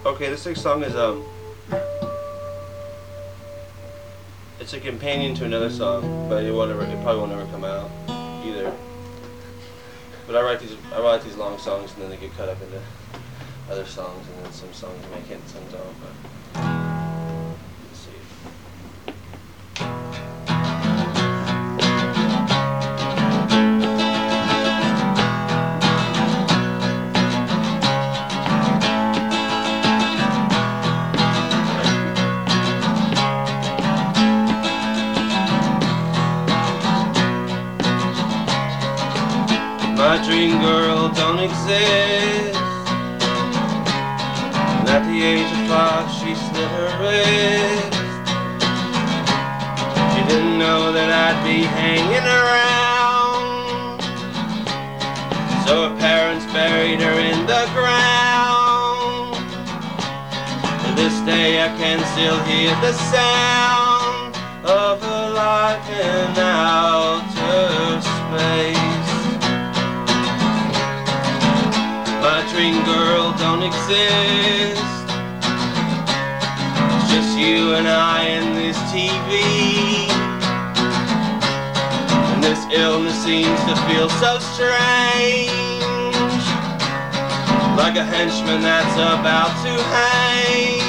Okay, this next song is it's a companion to another song, but it probably won't ever come out either. But I write these long songs and then they get cut up into other songs, and then some songs make it and some don't. But let's see. My dream girl don't exist. And at the age of 5 she slit her wrist. She didn't know that I'd be hanging around, so her parents buried her in the ground. To this day I can still hear the sound of her life in outer space. My dream girl don't exist. It's just you and I and this TV. And this illness seems to feel so strange, like a henchman that's about to hang.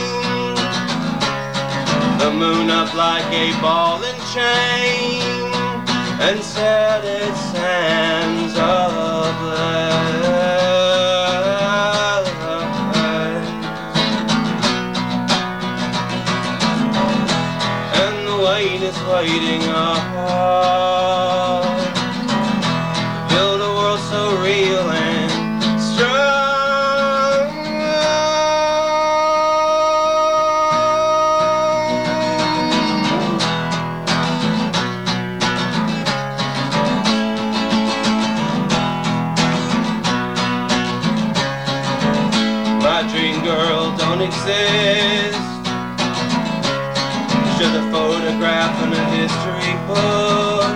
The moon up like a ball and chain, and set its hands ablaze. Waiting apart, build a world so real and strong. My dream girl don't exist. Just a photograph in a history book,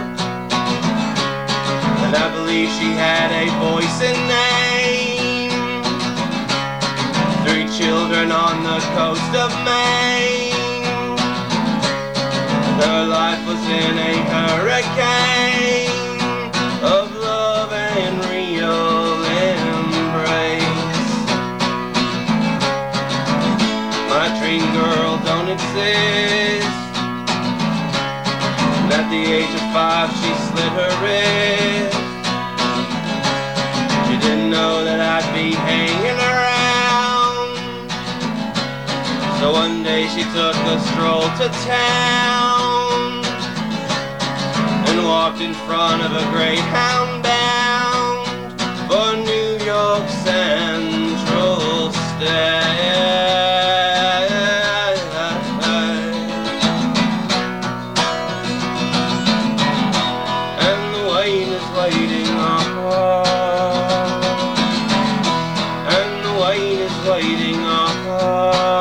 and I believe she had a voice and name. 3 children on the coast of Maine. Her life was in a hurricane of love and real embrace. My dream girl don't exist. At the age of 5 she slit her wrist. She didn't know that I'd be hanging around, so one day she took a stroll to town and walked in front of a Greyhound bound for New York Central Station. Waiting apart, and the wait is waiting apart.